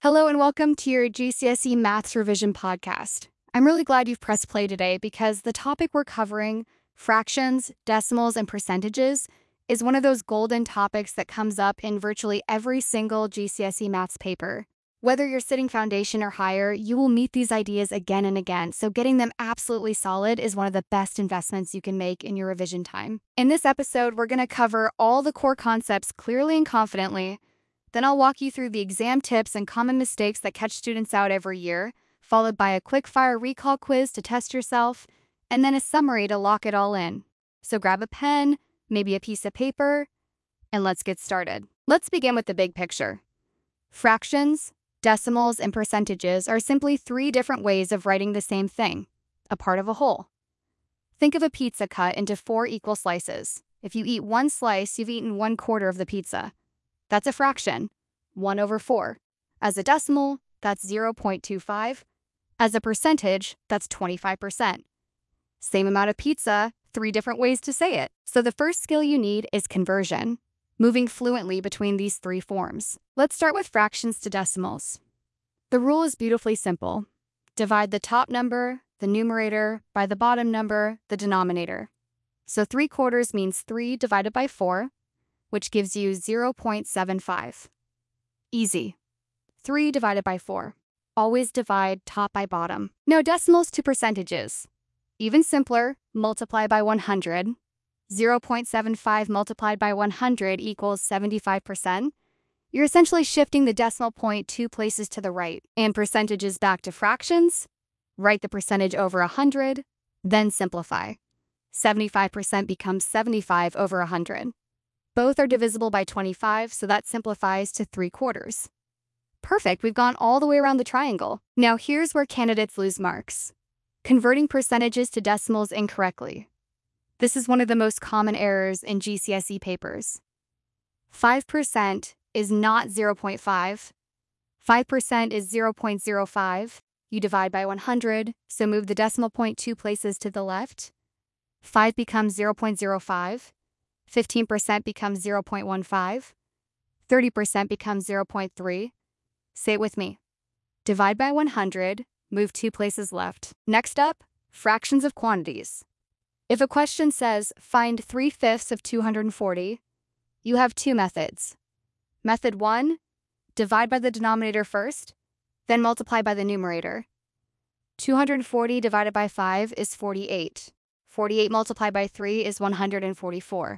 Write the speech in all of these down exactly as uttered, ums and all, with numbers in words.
Hello and welcome to your G C S E Maths Revision podcast. I'm really glad you've pressed play today because the topic we're covering, fractions, decimals, and percentages, is one of those golden topics that comes up in virtually every single G C S E Maths paper. Whether you're sitting foundation or higher, you will meet these ideas again and again, so getting them absolutely solid is one of the best investments you can make in your revision time. In this episode, we're going to cover all the core concepts clearly and confidently. Then I'll walk you through the exam tips and common mistakes that catch students out every year, followed by a quick-fire recall quiz to test yourself, and then a summary to lock it all in. So grab a pen, maybe a piece of paper, and let's get started. Let's begin with the big picture. Fractions, decimals, and percentages are simply three different ways of writing the same thing, a part of a whole. Think of a pizza cut into four equal slices. If you eat one slice, you've eaten one quarter of the pizza. That's a fraction, one over four. As a decimal, that's zero point two five. As a percentage, that's twenty-five percent. Same amount of pizza, three different ways to say it. So the first skill you need is conversion, moving fluently between these three forms. Let's start with fractions to decimals. The rule is beautifully simple. Divide the top number, the numerator, by the bottom number, the denominator. So three quarters means three divided by four, which gives you zero point seven five. Easy. three divided by four. Always divide top by bottom. Now decimals to percentages. Even simpler, multiply by one hundred. zero point seven five multiplied by one hundred equals seventy-five percent. You're essentially shifting the decimal point two places to the right. And percentages back to fractions. Write the percentage over one hundred, then simplify. seventy-five percent becomes seventy-five over one hundred. Both are divisible by twenty-five, so that simplifies to three quarters. Perfect, we've gone all the way around the triangle. Now here's where candidates lose marks. Converting percentages to decimals incorrectly. This is one of the most common errors in G C S E papers. five percent is not zero point five. five percent is zero point zero five. You divide by one hundred, so move the decimal point two places to the left. five becomes zero point zero five. fifteen percent becomes zero point one five. thirty percent becomes zero point three. Say it with me. Divide by one hundred, move two places left. Next up, fractions of quantities. If a question says, find three fifths of two hundred forty, you have two methods. Method one, divide by the denominator first, then multiply by the numerator. two hundred forty divided by five is forty-eight. forty-eight multiplied by three is one hundred forty-four.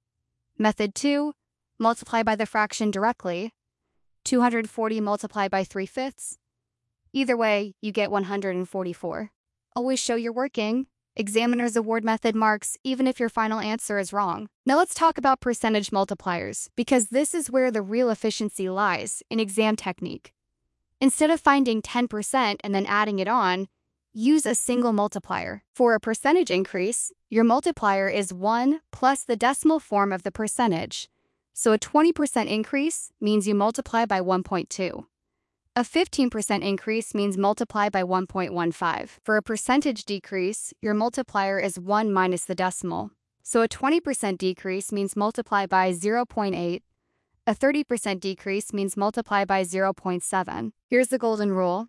Method two, multiply by the fraction directly. two hundred forty multiplied by three fifths. Either way, you get one hundred forty-four. Always show you're working. Examiners award method marks even if your final answer is wrong. Now let's talk about percentage multipliers, because this is where the real efficiency lies in exam technique. Instead of finding ten percent and then adding it on, use a single multiplier. For a percentage increase, your multiplier is one plus the decimal form of the percentage. So a twenty percent increase means you multiply by one point two. A fifteen percent increase means multiply by one point one five. For a percentage decrease, your multiplier is one minus the decimal. So a twenty percent decrease means multiply by zero point eight. A thirty percent decrease means multiply by zero point seven. Here's the golden rule.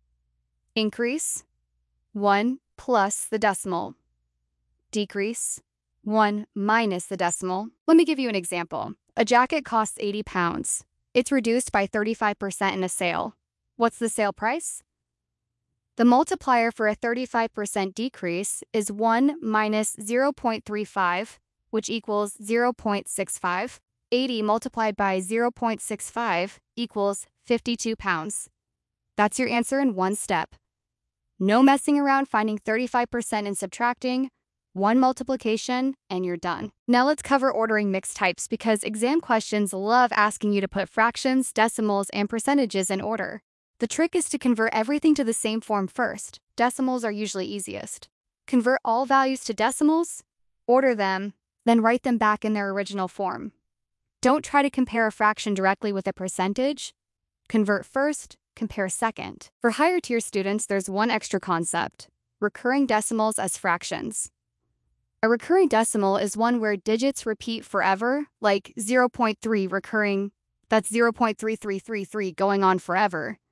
Increase, one plus the decimal. Decrease, one minus the decimal. Let me give you an example. A jacket costs eighty pounds. It's reduced by thirty-five percent in a sale. What's the sale price? The multiplier for a thirty-five percent decrease is one minus zero point three five, which equals zero point six five. eighty multiplied by zero point six five equals fifty-two pounds. That's your answer in one step. No messing around finding thirty-five percent and subtracting. One multiplication, and you're done. Now let's cover ordering mixed types because exam questions love asking you to put fractions, decimals, and percentages in order. The trick is to convert everything to the same form first. Decimals are usually easiest. Convert all values to decimals, order them, then write them back in their original form. Don't try to compare a fraction directly with a percentage. Convert first, compare second. For higher tier students, there's one extra concept: recurring decimals as fractions. A recurring decimal is one where digits repeat forever, like zero point three recurring, that's zero point three three three three going on forever.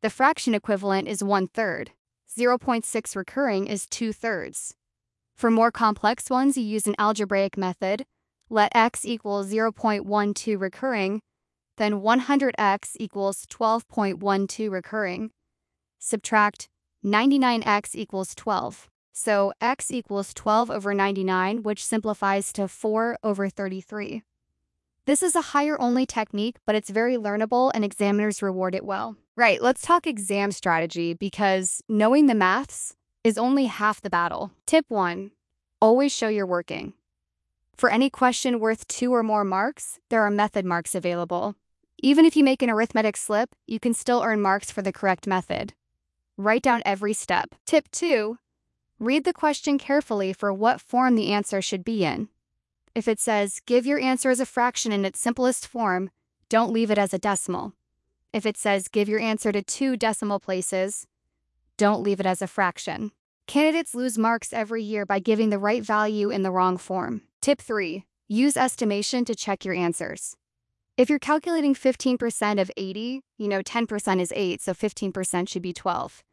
The fraction equivalent is one-third. zero point six recurring is two-thirds. For more complex ones, you use an algebraic method. Let x equal zero point one two recurring, then one hundred x equals twelve point one two recurring. Subtract ninety-nine x equals twelve. So x equals twelve over ninety-nine, which simplifies to four over thirty-three. This is a higher-only technique, but it's very learnable and examiners reward it well. Right, let's talk exam strategy because knowing the maths is only half the battle. Tip one, always show you're working. For any question worth two or more marks, there are method marks available. Even if you make an arithmetic slip, you can still earn marks for the correct method. Write down every step. Tip two, read the question carefully for what form the answer should be in. If it says, give your answer as a fraction in its simplest form, don't leave it as a decimal. If it says, give your answer to two decimal places, don't leave it as a fraction. Candidates lose marks every year by giving the right value in the wrong form. Tip three, use estimation to check your answers. If you're calculating fifteen percent of eighty, you know ten percent is eight, so fifteen percent should be twelve.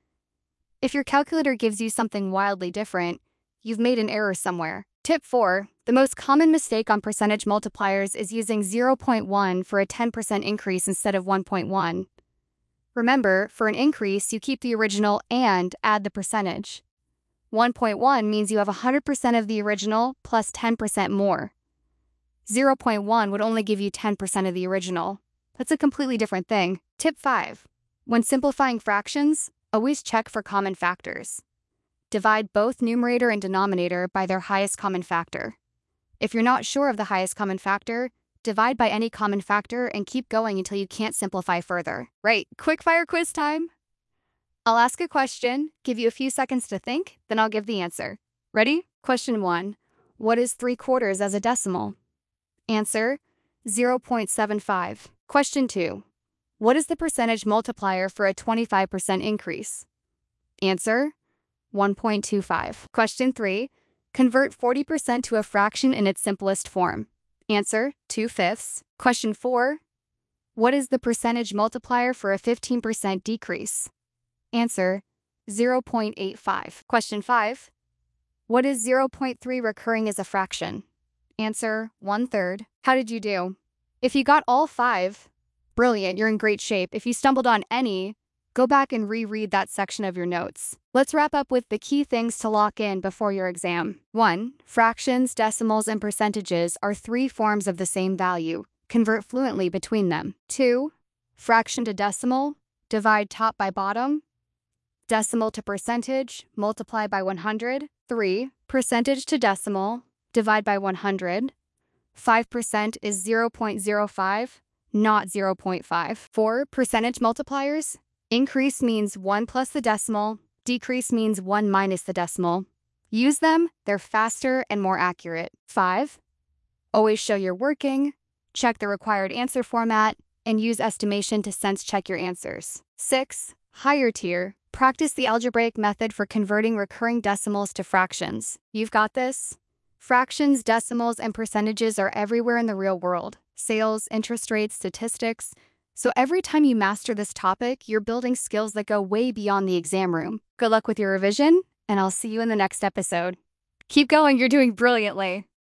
If your calculator gives you something wildly different, you've made an error somewhere. Tip four, the most common mistake on percentage multipliers is using zero point one for a ten percent increase instead of one point one. Remember, for an increase, you keep the original and add the percentage. one point one means you have one hundred percent of the original plus ten percent more. zero point one would only give you ten percent of the original. That's a completely different thing. Tip five, when simplifying fractions, always check for common factors. Divide both numerator and denominator by their highest common factor. If you're not sure of the highest common factor, divide by any common factor and keep going until you can't simplify further. Right, quick-fire quiz time. I'll ask a question, give you a few seconds to think, then I'll give the answer. Ready? Question one, what is three quarters as a decimal? Answer, zero point seven five. Question two, what is the percentage multiplier for a twenty-five percent increase? Answer, one point two five. Question three, convert forty percent to a fraction in its simplest form. Answer, two fifths. Question four, what is the percentage multiplier for a fifteen percent decrease? Answer, zero point eight five. Question five, what is zero point three recurring as a fraction? Answer, one-third. How did you do? If you got all five, brilliant, you're in great shape. If you stumbled on any, go back and reread that section of your notes. Let's wrap up with the key things to lock in before your exam. one. Fractions, decimals, and percentages are three forms of the same value. Convert fluently between them. two. Fraction to decimal, divide top by bottom. Decimal to percentage, multiply by one hundred. three. Percentage to decimal, divide by one hundred. five percent is zero point zero five, not zero point five. four. Percentage multipliers. Increase means one plus the decimal, decrease means one minus the decimal. Use them, they're faster and more accurate. five. Always show you're working, check the required answer format, and use estimation to sense check your answers. six. Higher tier, practice the algebraic method for converting recurring decimals to fractions. You've got this. Fractions, decimals, and percentages are everywhere in the real world. Sales, interest rates, statistics. So every time you master this topic, you're building skills that go way beyond the exam room. Good luck with your revision, and I'll see you in the next episode. Keep going, you're doing brilliantly.